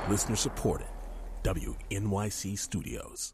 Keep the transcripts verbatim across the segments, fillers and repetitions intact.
Listener supported. W N Y C Studios.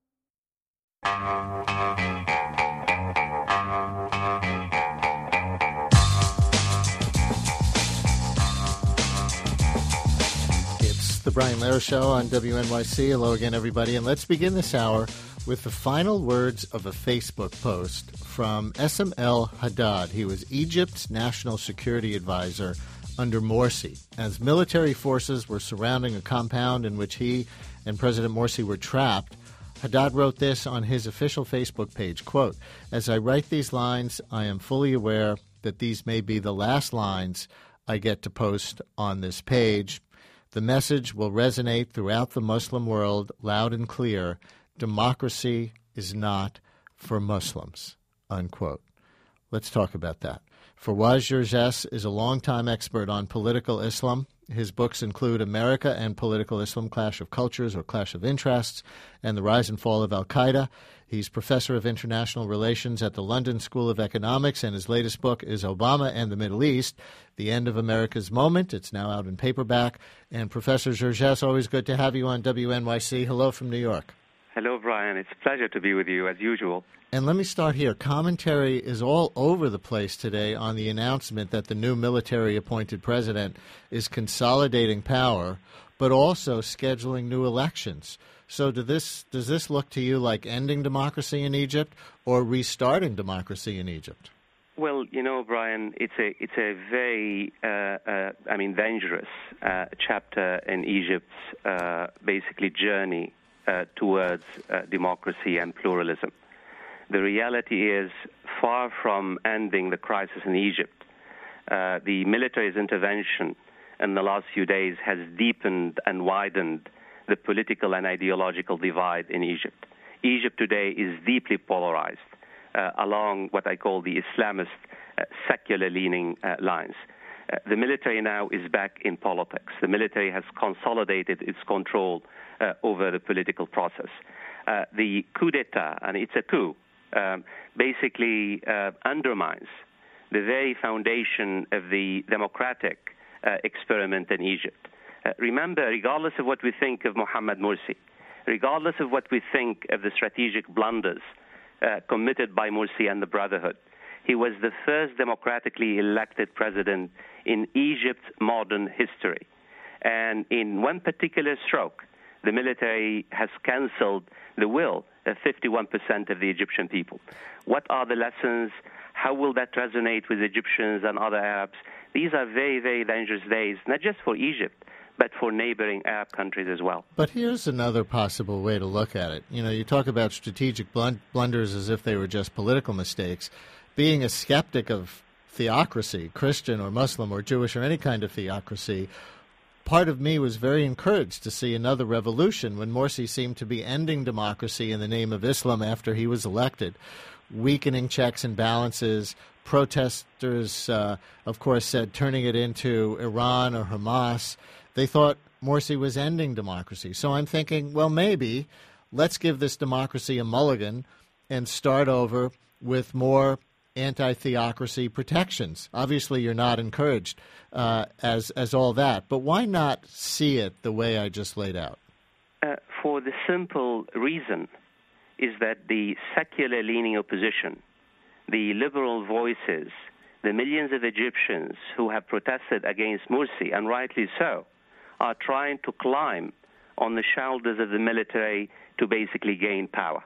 It's the Brian Lehrer Show on W N Y C. Hello again, everybody. And let's begin this hour with the final words of a Facebook post from Essam El Haddad. He was Egypt's national security advisor under Morsi. As military forces were surrounding a compound in which he and President Morsi were trapped, Haddad wrote this on his official Facebook page, quote, "As I write these lines, I am fully aware that these may be the last lines I get to post on this page. The message will resonate throughout the Muslim world loud and clear. Democracy is not for Muslims," unquote. Let's talk about that. Fawaz Gerges is a longtime expert on political Islam. His books include America and Political Islam, Clash of Cultures or Clash of Interests, and The Rise and Fall of Al-Qaeda. He's professor of international relations at the London School of Economics, and his latest book is Obama and the Middle East, The End of America's Moment. It's now out in paperback. And Professor Gerges, always good to have you on W N Y C. Hello from New York. Hello, Brian. It's a pleasure to be with you, as usual. And let me start here. Commentary is all over the place today on the announcement that the new military-appointed president is consolidating power, but also scheduling new elections. So do this, does this look to you like ending democracy in Egypt or restarting democracy in Egypt? Well, you know, Brian, it's a it's a very, uh, uh, I mean, dangerous uh, chapter in Egypt's uh, basically journey uh, towards uh, democracy and pluralism. The reality is, far from ending the crisis in Egypt, uh, the military's intervention in the last few days has deepened and widened the political and ideological divide in Egypt. Egypt today is deeply polarized uh, along what I call the Islamist uh, secular-leaning uh, lines. Uh, the military now is back in politics. The military has consolidated its control uh, over the political process. Uh, the coup d'etat, and it's a coup, Um, basically uh, undermines the very foundation of the democratic uh, experiment in Egypt. Uh, remember, regardless of what we think of Mohamed Morsi, regardless of what we think of the strategic blunders uh, committed by Morsi and the Brotherhood, he was the first democratically elected president in Egypt's modern history. And in one particular stroke, the military has canceled the will of fifty-one percent of the Egyptian people. What are the lessons? How will that resonate with Egyptians and other Arabs? These are very, very dangerous days, not just for Egypt, but for neighboring Arab countries as well. But here's another possible way to look at it. You know, you talk about strategic blunders as if they were just political mistakes. Being a skeptic of theocracy, Christian or Muslim or Jewish or any kind of theocracy, part of me was very encouraged to see another revolution when Morsi seemed to be ending democracy in the name of Islam after he was elected, weakening checks and balances. Protesters, uh, of course, said turning it into Iran or Hamas. They thought Morsi was ending democracy. So I'm thinking, well, maybe let's give this democracy a mulligan and start over with more anti-theocracy protections. Obviously, you're not encouraged uh, as as all that, but why not see it the way I just laid out? Uh, for the simple reason is that the secular-leaning opposition, the liberal voices, the millions of Egyptians who have protested against Morsi, and rightly so, are trying to climb on the shoulders of the military to basically gain power.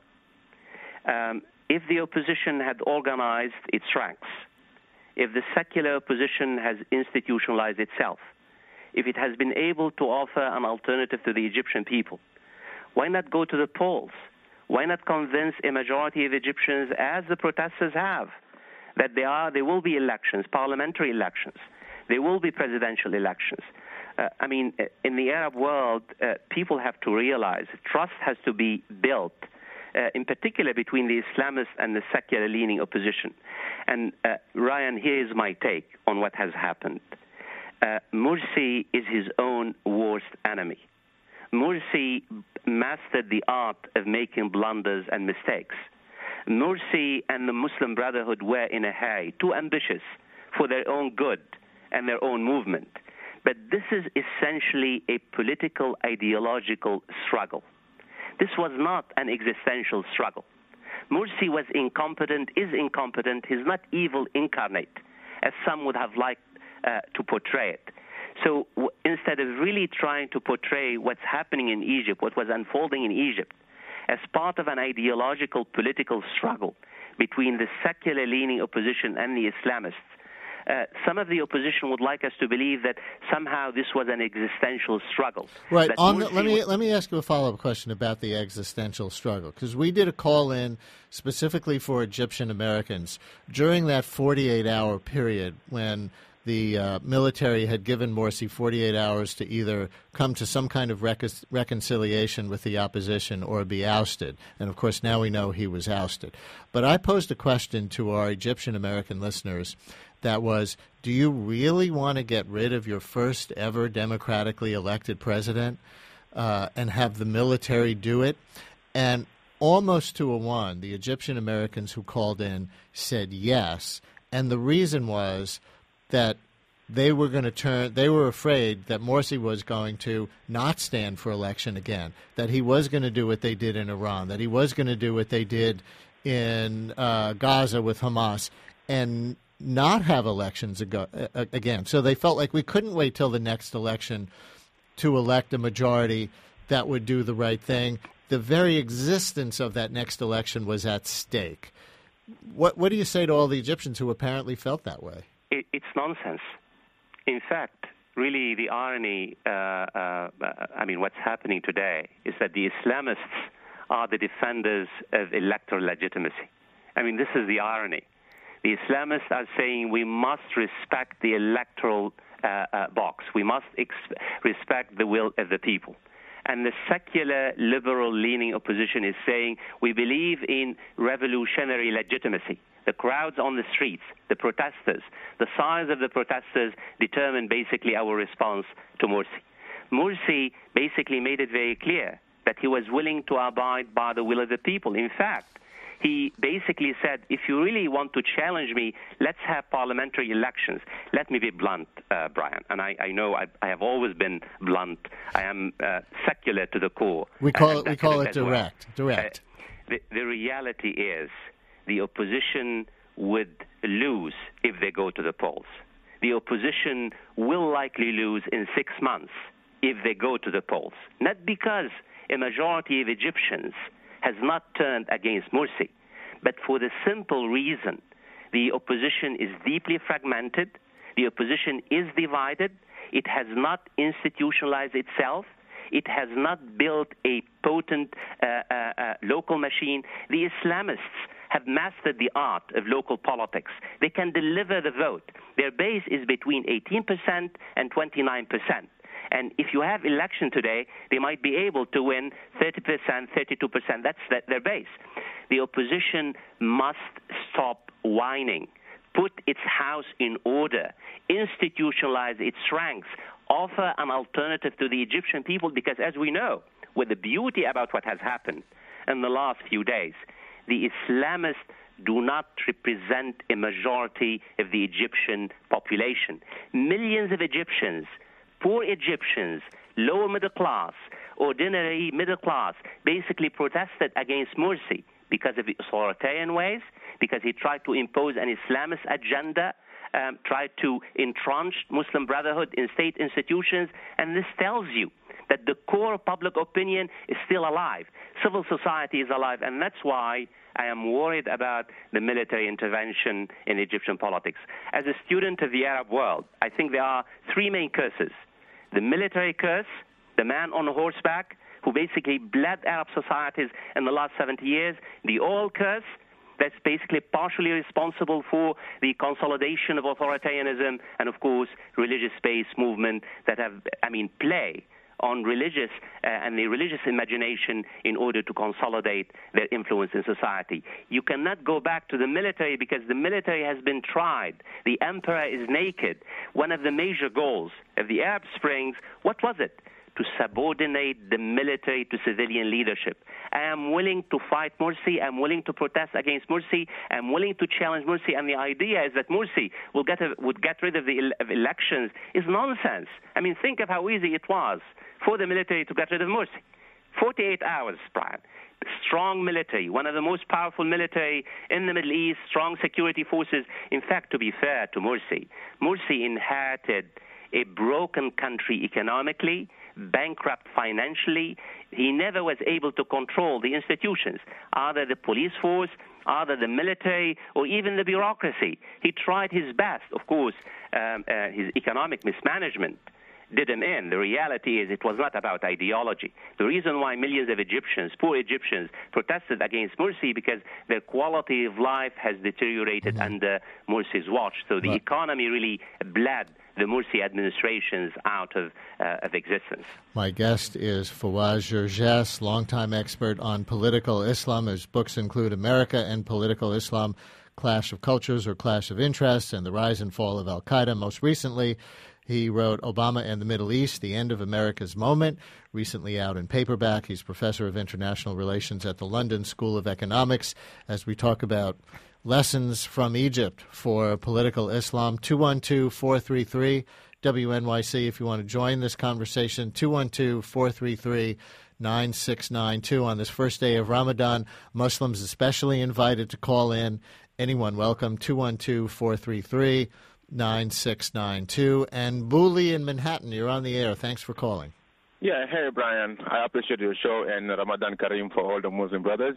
Um, If the opposition had organized its ranks, if the secular opposition has institutionalized itself, if it has been able to offer an alternative to the Egyptian people, why not go to the polls? Why not convince a majority of Egyptians, as the protesters have, that there are there will be elections, parliamentary elections, there will be presidential elections? Uh, I mean, in the Arab world, uh, people have to realize trust has to be built, Uh, in particular between the Islamist and the secular-leaning opposition. And, uh, Ryan, here is my take on what has happened. Uh, Morsi is his own worst enemy. Morsi mastered the art of making blunders and mistakes. Morsi and the Muslim Brotherhood were in a hurry, too ambitious for their own good and their own movement. But this is essentially a political, ideological struggle. This was not an existential struggle. Morsi was incompetent, is incompetent. He's not evil incarnate, as some would have liked uh, to portray it. So w- instead of really trying to portray what's happening in Egypt, what was unfolding in Egypt, as part of an ideological political struggle between the secular-leaning opposition and the Islamists, Uh, some of the opposition would like us to believe that somehow this was an existential struggle. Right. But On the, let me was, let me ask you a follow-up question about the existential struggle, because we did a call-in specifically for Egyptian Americans during that forty-eight hour period when the uh, military had given Morsi forty-eight hours to either come to some kind of recon- reconciliation with the opposition or be ousted. And, of course, now we know he was ousted. But I posed a question to our Egyptian American listeners that was, do you really want to get rid of your first ever democratically elected president uh, and have the military do it? And almost to a one, the Egyptian Americans who called in said yes. And the reason was that they were going to turn, they were afraid that Morsi was going to not stand for election again, that he was going to do what they did in Iran, that he was going to do what they did in uh, Gaza with Hamas, and not have elections ago, uh, again. So they felt like we couldn't wait till the next election to elect a majority that would do the right thing. The very existence of that next election was at stake. What what do you say to all the Egyptians who apparently felt that way? It, it's nonsense. In fact, really the irony, uh, uh, I mean, what's happening today is that the Islamists are the defenders of electoral legitimacy. I mean, this is the irony. The Islamists are saying we must respect the electoral uh, uh, box. We must ex- respect the will of the people. And the secular, liberal-leaning opposition is saying we believe in revolutionary legitimacy. The crowds on the streets, the protesters, the size of the protesters determine basically our response to Morsi. Morsi basically made it very clear that he was willing to abide by the will of the people. In fact, he basically said, if you really want to challenge me, let's have parliamentary elections. Let me be blunt, uh, Brian. And I, I know I, I have always been blunt. I am uh, secular to the core. We call it, we call it direct. Well. Direct. Uh, the, the reality is the opposition would lose if they go to the polls. The opposition will likely lose in six months if they go to the polls. Not because a majority of Egyptians has not turned against Morsi, but for the simple reason the opposition is deeply fragmented, the opposition is divided, it has not institutionalized itself, it has not built a potent uh, uh, uh, local machine. The Islamists have mastered the art of local politics. They can deliver the vote. Their base is between eighteen percent and twenty-nine percent. And if you have election today, they might be able to win thirty percent, thirty-two percent. That's the, their base. The opposition must stop whining, put its house in order, institutionalize its ranks, offer an alternative to the Egyptian people, because as we know, with the beauty about what has happened in the last few days, the Islamists do not represent a majority of the Egyptian population. Millions of Egyptians, poor Egyptians, lower middle class, ordinary middle class, basically protested against Morsi because of the authoritarian ways, because he tried to impose an Islamist agenda, um, tried to entrench Muslim Brotherhood in state institutions, and this tells you that the core of public opinion is still alive. Civil society is alive, and that's why I am worried about the military intervention in Egyptian politics. As a student of the Arab world, I think there are three main curses. The military curse, the man on horseback who basically bled Arab societies in the last seventy years, the oil curse that's basically partially responsible for the consolidation of authoritarianism, and of course religious-based movement that have, I mean, play on religious uh, and the religious imagination in order to consolidate their influence in society. You cannot go back to the military because the military has been tried. The emperor is naked. One of the major goals of the Arab Springs, what was it? to subordinate the military to civilian leadership. I am willing to fight Morsi. I'm willing to protest against Morsi. I'm willing to challenge Morsi. And the idea is that Morsi will get a, would get rid of the of elections is nonsense. I mean, think of how easy it was for the military to get rid of Morsi. forty-eight hours, Brian. Strong military, one of the most powerful military in the Middle East, strong security forces. In fact, to be fair to Morsi, Morsi inherited a broken country economically, bankrupt financially. He never was able to control the institutions, either the police force, either the military, or even the bureaucracy. He tried his best. Of course, um, uh, his economic mismanagement did him in. The reality is it was not about ideology. The reason why millions of Egyptians, poor Egyptians, protested against Morsi because their quality of life has deteriorated mm-hmm. under Morsi's watch. So the well, economy really bled the Morsi administrations out of, uh, of existence. My guest is Fawaz Gerges, longtime expert on political Islam. His books include America and Political Islam, Clash of Cultures or Clash of Interests, and The Rise and Fall of al-Qaeda. Most recently, he wrote Obama and the Middle East, The End of America's Moment, recently out in paperback. He's professor of international relations at the London School of Economics. As we talk about lessons from Egypt for political Islam, two one two, four three three, W N Y C if you want to join this conversation, two one two, four three three, nine six nine two. On this first day of Ramadan, Muslims especially invited to call in. Anyone welcome, two one two, four three three, nine six nine two. And Booley in Manhattan, you're on the air. Thanks for calling. Yeah, hey, Brian. I appreciate your show and Ramadan Kareem for all the Muslim brothers.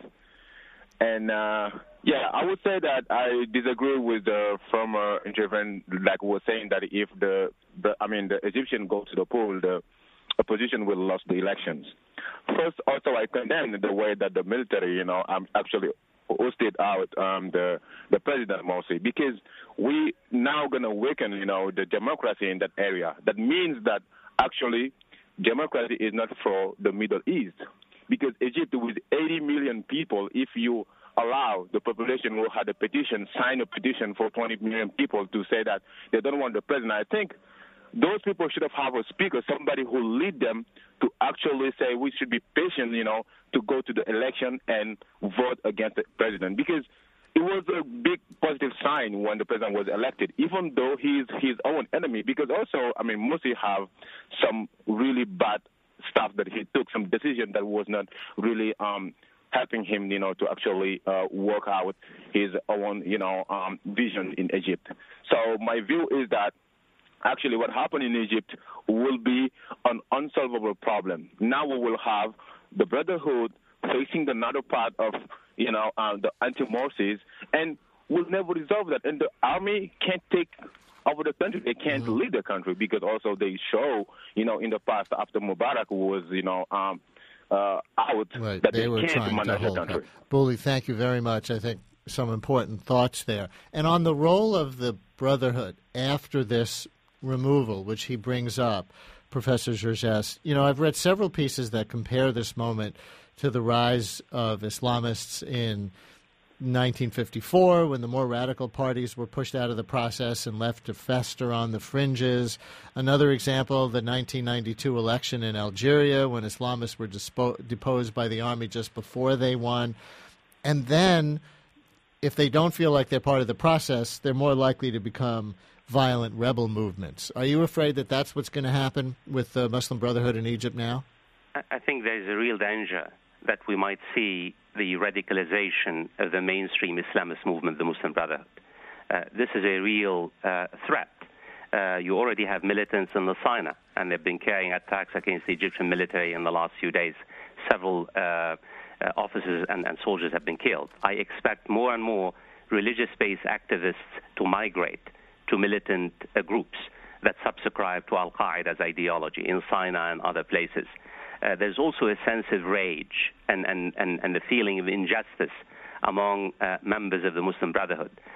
And, uh, yeah, I would say that I disagree with the former intervenant, like was saying that if the, the I mean, the Egyptians go to the poll, the opposition will lose the elections. First, also, I condemn the way that the military, you know, um, actually hosted out um, the the President Morsi, because we now going to weaken, you know, the democracy in that area. That means that actually democracy is not for the Middle East. Because Egypt, with eighty million people, if you allow the population who had a petition, sign a petition for twenty million people to say that they don't want the president, I think those people should have have a speaker, somebody who lead them to actually say we should be patient, you know, to go to the election and vote against the president. Because it was a big positive sign when the president was elected, even though he's his own enemy. Because also, I mean, Morsi have some really bad stuff that he took, some decision that was not really um, helping him, you know, to actually uh, work out his own, you know, um, vision in Egypt. So my view is that actually what happened in Egypt will be an unsolvable problem. Now we will have the Brotherhood facing another part of, you know, uh, the anti-Morsis, and we'll never resolve that. And the army can't take over the country. They can't mm-hmm. lead the country because also they show, you know, in the past after Mubarak was, you know, um, uh, out right. that they, they were can't trying manage to the country. Bully, thank you very much. I think some important thoughts there. And on the role of the Brotherhood after this removal, which he brings up, Professor Gerges, you know, I've read several pieces that compare this moment to the rise of Islamists in nineteen fifty-four, when the more radical parties were pushed out of the process and left to fester on the fringes. Another example, the nineteen ninety-two election in Algeria, when Islamists were dispo- deposed by the army just before they won. And then, if they don't feel like they're part of the process, they're more likely to become violent rebel movements. Are you afraid that that's what's going to happen with the Muslim Brotherhood in Egypt now? I think there's a real danger that we might see the radicalization of the mainstream Islamist movement, the Muslim Brotherhood. Uh, this is a real uh, threat. Uh, you already have militants in the Sinai, and they've been carrying attacks against the Egyptian military in the last few days. Several uh, uh, officers and, and soldiers have been killed. I expect more and more religious-based activists to migrate to militant uh, groups that subscribe to al-Qaeda's ideology in Sinai and other places. Uh, there's also a sense of rage and, and, and, and the feeling of injustice among uh, members of the Muslim Brotherhood.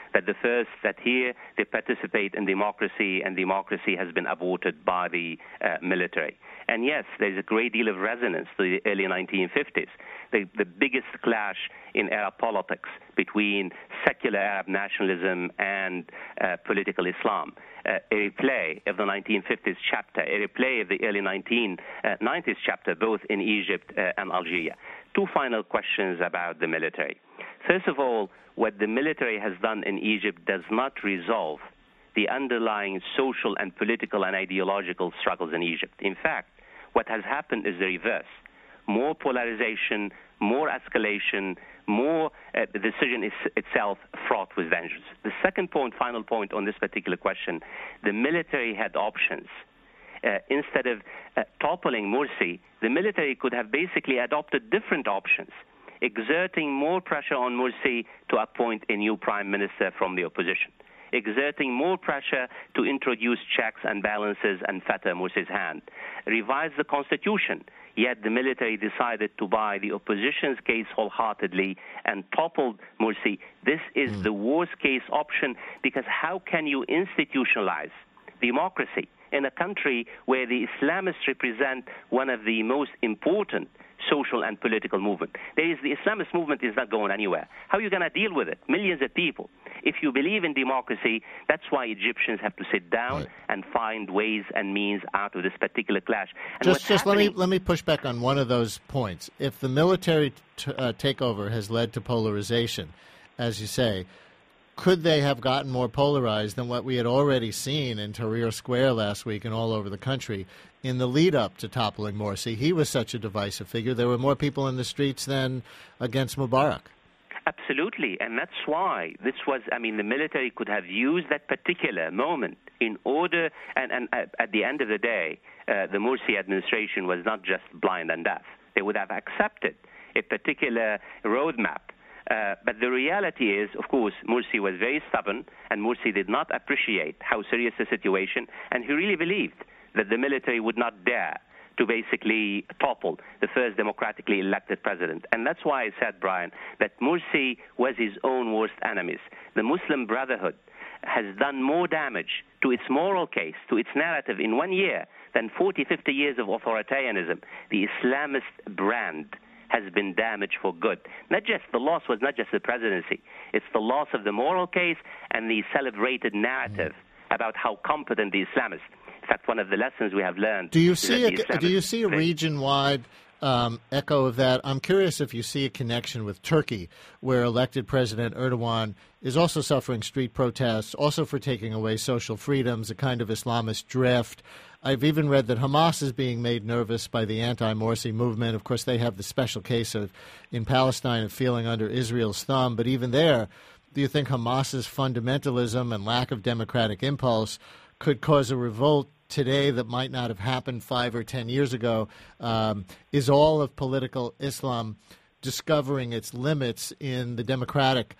that the first, that here they participate in democracy, and democracy has been aborted by the uh, military. And yes, there's a great deal of resonance to the early nineteen fifties, the, the biggest clash in Arab politics between secular Arab nationalism and uh, political Islam. Uh, a replay of the nineteen fifties chapter, a replay of the early nineteen nineties chapter, both in Egypt uh, and Algeria. Two final questions about the military. First of all, what the military has done in Egypt does not resolve the underlying social and political and ideological struggles in Egypt. In fact, what has happened is the reverse. More polarization, more escalation, more uh, the decision is itself fraught with dangers. The second point, final point on this particular question, the military had options. Uh, instead of uh, toppling Morsi, the military could have basically adopted different options, exerting more pressure on Morsi to appoint a new prime minister from the opposition, exerting more pressure to introduce checks and balances and fetter Morsi's hand, revise the constitution, yet the military decided to buy the opposition's case wholeheartedly and toppled Morsi. This is mm. the worst-case option, because how can you institutionalize democracy in a country where the Islamists represent one of the most important social and political movement? There is, the Islamist movement is not going anywhere. How are you going to deal with it? Millions of people. If you believe in democracy, that's why Egyptians have to sit down right. and find ways and means out of this particular clash. And just just let me let me push back on one of those points. If the military t- uh, takeover has led to polarization, as you say, could they have gotten more polarized than what we had already seen in Tahrir Square last week and all over the country in the lead-up to toppling Morsi? He was such a divisive figure. There were more people in the streets than against Mubarak. Absolutely, and that's why this was, I mean, the military could have used that particular moment in order, and, and at, at the end of the day, uh, the Morsi administration was not just blind and deaf. They would have accepted a particular roadmap. Uh, but the reality is, of course, Morsi was very stubborn, and Morsi did not appreciate how serious the situation, and he really believed that the military would not dare to basically topple the first democratically elected president. And that's why I said, Brian, that Morsi was his own worst enemies. The Muslim Brotherhood has done more damage to its moral case, to its narrative in one year than forty, fifty years of authoritarianism. The Islamist brand has been damaged for good. Not just, the loss was not just the presidency. It's the loss of the moral case and the celebrated narrative mm. about how competent the Islamists. In fact, one of the lessons we have learned. Do you see a, do you see a region-wide um, echo of that? I'm curious if you see a connection with Turkey, where elected President Erdogan is also suffering street protests, also for taking away social freedoms, a kind of Islamist drift. I've even read that Hamas is being made nervous by the anti-Morsi movement. Of course, they have the special case of, in Palestine, of feeling under Israel's thumb. But even there, do you think Hamas's fundamentalism and lack of democratic impulse could cause a revolt today that might not have happened five or ten years ago? Um, is all of political Islam discovering its limits in the democratic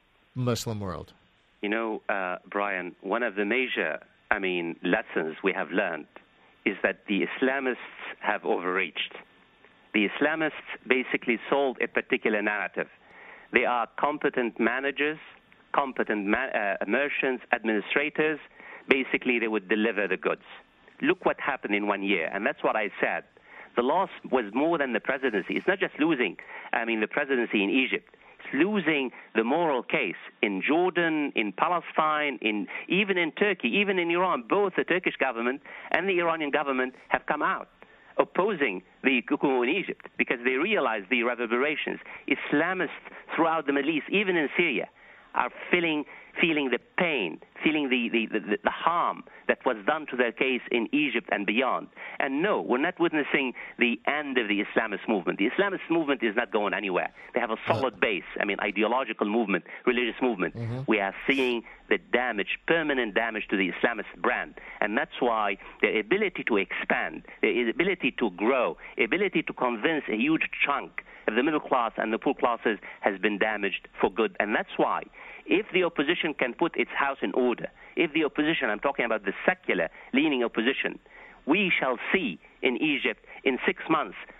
Muslim world? You know, uh, Brian, one of the major, I mean, lessons we have learned is that the Islamists have overreached. The Islamists basically sold a particular narrative. They are competent managers, competent ma- uh, merchants, administrators. Basically, they would deliver the goods. Look what happened in one year, and that's what I said. The loss was more than the presidency. It's not just losing, I mean, the presidency in Egypt. It's losing the moral case in Jordan, in Palestine, in even in Turkey, even in Iran. Both the Turkish government and the Iranian government have come out opposing the coup in Egypt because they realize the reverberations. Islamists throughout the Middle East, even in Syria, are feeling feeling the pain, feeling the, the, the, the harm that was done to their case in Egypt and beyond. And no, we're not witnessing the end of the Islamist movement. The Islamist movement is not going anywhere. They have a solid base, I mean, ideological movement, religious movement. Mm-hmm. We are seeing the damage, permanent damage to the Islamist brand. And that's why the ability to expand, the ability to grow, ability to convince a huge chunk of the middle class and the poor classes has been damaged for good. And that's why if the opposition can put its house in order, if the opposition, I'm talking about the secular leaning opposition, we shall see in Egypt in six months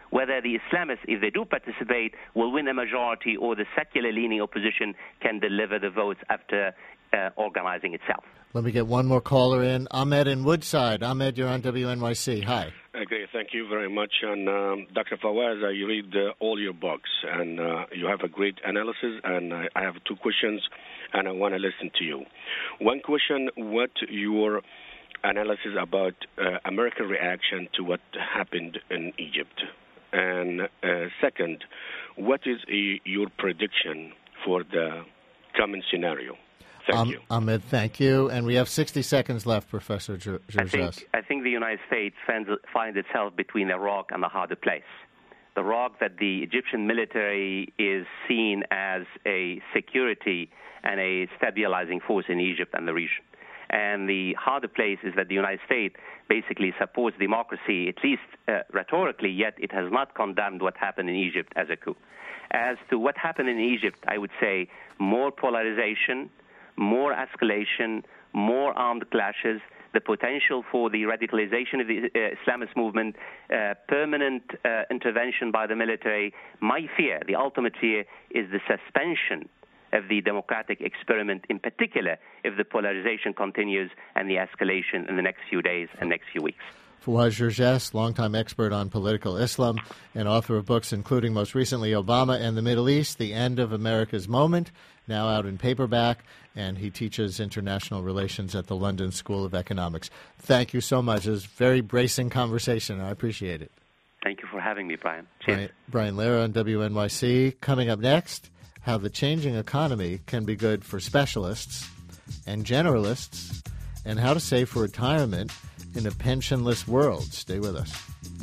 whether the Islamists, if they do participate, will win a majority or the secular-leaning opposition can deliver the votes after uh, organizing itself. Let me get one more caller in. Ahmed in Woodside. Ahmed, you're on W N Y C. Hi. Okay, thank you very much. And um, Doctor Fawaz, I read uh, all your books, and uh, you have a great analysis, and I, I have two questions, and I want to listen to you. One question, what your analysis about uh, American reaction to what happened in Egypt? And uh, second, what is a, your prediction for the coming scenario? Thank um, you. Ahmed, thank you. And we have sixty seconds left, Professor Georges. I think, I think the United States finds, finds itself between a rock and a harder place. The rock that the Egyptian military is seen as a security and a stabilizing force in Egypt and the region. And the harder place is that the United States basically supports democracy, at least uh, rhetorically, yet it has not condemned what happened in Egypt as a coup. As to what happened in Egypt, I would say more polarization, more escalation, more armed clashes, the potential for the radicalization of the uh, Islamist movement, uh, permanent uh, intervention by the military. My fear, the ultimate fear, is the suspension of the democratic experiment, in particular if the polarization continues and the escalation in the next few days and next few weeks. Fawaz Georges, longtime expert on political Islam and author of books including most recently Obama and the Middle East, The End of America's Moment, now out in paperback, and he teaches international relations at the London School of Economics. Thank you so much. It was a very bracing conversation. I appreciate it. Thank you for having me, Brian. Cheers. Brian, Brian Lara on W N Y C. Coming up next, how the changing economy can be good for specialists and generalists, and how to save for retirement in a pensionless world. Stay with us.